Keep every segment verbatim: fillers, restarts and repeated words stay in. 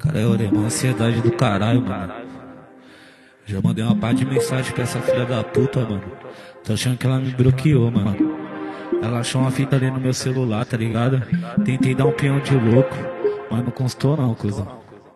Cara, eu orei, uma ansiedade do caralho, mano. Já mandei uma par de mensagem pra essa filha da puta, mano. Tô achando que ela me bloqueou, mano. Ela achou uma fita ali no meu celular, tá ligado? Tentei dar um peão de louco, mas não constou não, cuzão.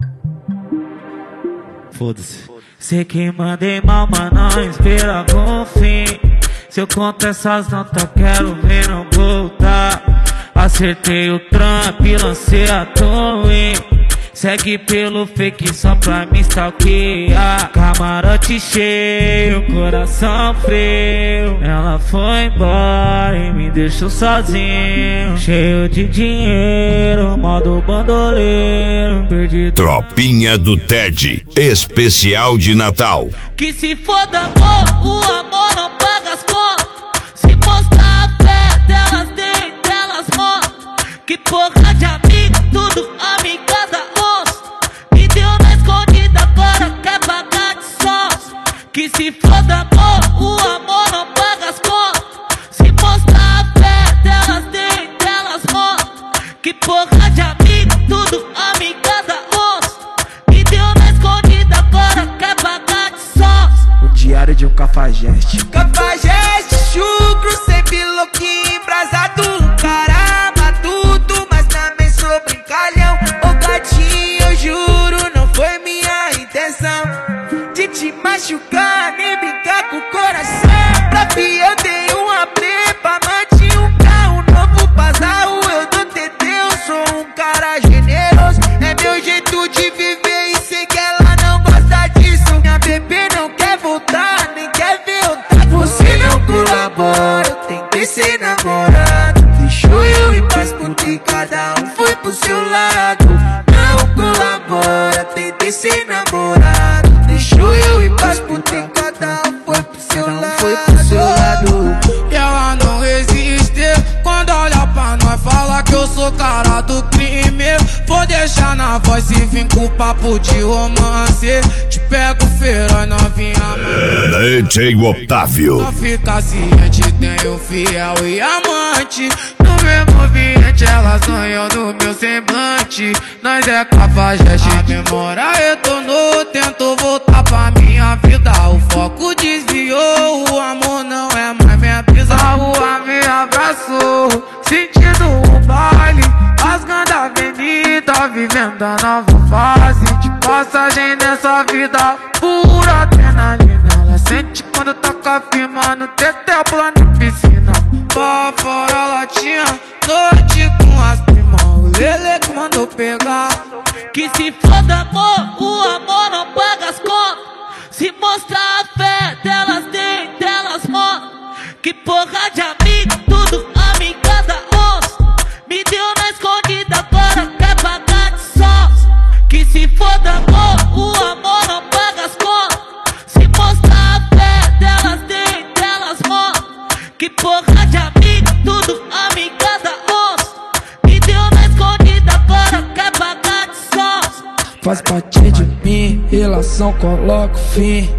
Foda-se. Sei que mandei mal, mas não esperava o fim. Se eu conto essas notas, quero ver não voltar. Acertei o Trump, lancei a Twin. Segue pelo fake só pra me stalkear. Camarote cheio, coração frio. Ela foi embora e me deixou sozinho. Cheio de dinheiro, modo bandoleiro. Perdido. Tropinha do Ted, especial de Natal. Que se foda amor, o amor não paga as contas. Se mostrar a fé delas, tem delas morre. Que porra de amiga, tudo amigada onça. Me deu na escondida, agora quer pagar de sócio. Que se foda amor, o amor não paga as contas. Se mostrar a fé delas, tem delas morre. Que porra de amiga, tudo amigada onça. Me deu na escondida, agora quer pagar de sócio. O diário de um cafajeste. Cafajeste, chucro, sempre louquinho, embrasado. Caramba, tudo, mas também sou brincalhão. Ô gatinho, eu juro, não foi minha intenção de te machucar, nem brincar com o coração. Pra fi eu dei uma prepa, mantinha um carro novo Pazarro. Eu dou T T, eu sou um cara generoso. É meu jeito de viver e sei que ela não gosta disso. Minha bebê não quer voltar, nem quer ver eu tá. Você não colabora, eu tentei ser namorado. Deixou eu em paz porque cada um foi pro seu lado. Não colabora, tentei ser namorado. Deixou eu em paz porque cada um foi pro seu lado. Foi pro seu lado. E ela não resiste quando olha pra nós, fala que eu sou cara do crime. Vou deixar na voz e vim com papo de romance. Te pego feira, novinha, mano. D J Otávio. Só fica ciente, tenho fiel e amante. No mesmo ambiente, elas sonham no meu semblante. Nós é cafajeste, a memória retornou. Tento voltar pra minha vida, o foco desviou. O amor não é mais minha brisa. A rua me abraçou, sentindo o baile, rasgando a avenida, vivendo a nova fase de passagem nessa vida. Pura adrenalina, ela sente quando toca firma no tetel, pula na piscina. Pra fora ela tinha noite com as primas. O Lele que mandou pegar. Que se foda amor, o amor não paga as contas. Se mostrar a fé delas, tem delas morre. Que porra de amiga, tudo amigada onça. Me deu na escondida, agora quer pagar de sócio. Que se foda amor, o amor não paga as contas. Se mostrar a fé delas, tem delas morre. Que porra de amiga, tudo amigada onça. Me deu na escondida, agora quer pagar de sócio. Faz parte de mim, relação coloca o fim.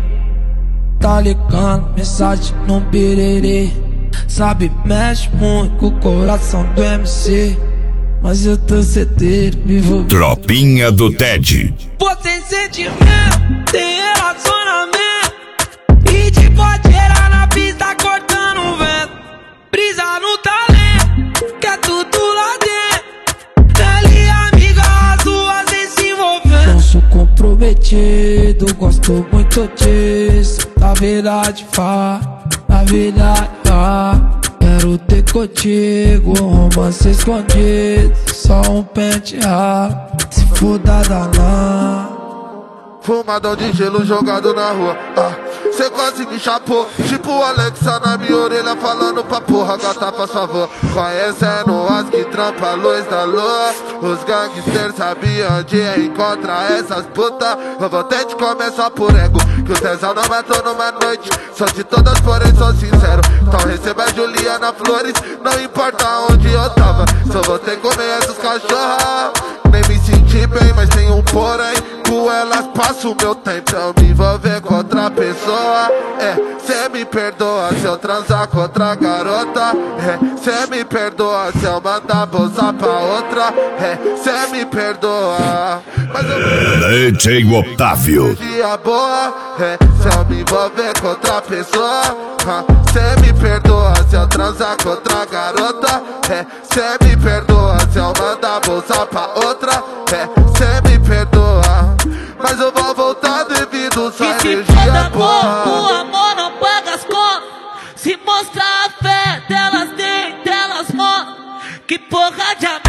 Tá ligando, mensagem no birerê. Sabe, mexe muito com o coração do M C. Mas eu tô certeiro, me envolvi. Tropinha do Ted. Pô, tem sentimento, tem relacionamento. E te pode gerar na pista cortando o vento. Brisa no talento, que é tudo lá dentro. Ela e amiga, as duas sem se envolver. Não sou comprometido, gosto muito disso. Na verdade, vá, na verdade, vá. Quero ter contigo um romance escondido. Só um pentear, se for da danã. Fumadão de gelo jogado na rua, ah, cê quase me chapou. Tipo Alexa na minha orelha falando pra porra, gata faz favor. Conhecendo as que trampa a luz da lua. Os gangsters sabiam onde encontrar essas putas. Eu vou ter de começar por ego, que o tesão não matou numa noite. Só de todas, porém sou sincero. Então receba a Juliana Flores, não importa onde eu tava. Só vou ter que comer essas cachorras. Nem me senti bem, mas tem um porém. quando elas passam o meu tempo eu me envolver com outra pessoa. É, cê me perdoa se eu transar com outra garota. É, cê me perdoa se eu mandar bolsa pra outra. É, cê me perdoa. Mas eu D J Otávio. Dia boa, é, se eu me envolver com outra pessoa. Cê me perdoa se eu transar com outra garota. É, cê me perdoa se eu mandar bolsa pra outra. É, cê me perdoa, mas eu vou voltar devido sua E se energia for amor, boa. o amor não paga as contas. Se mostrar a fé delas, tem delas mostram. Que porra de amor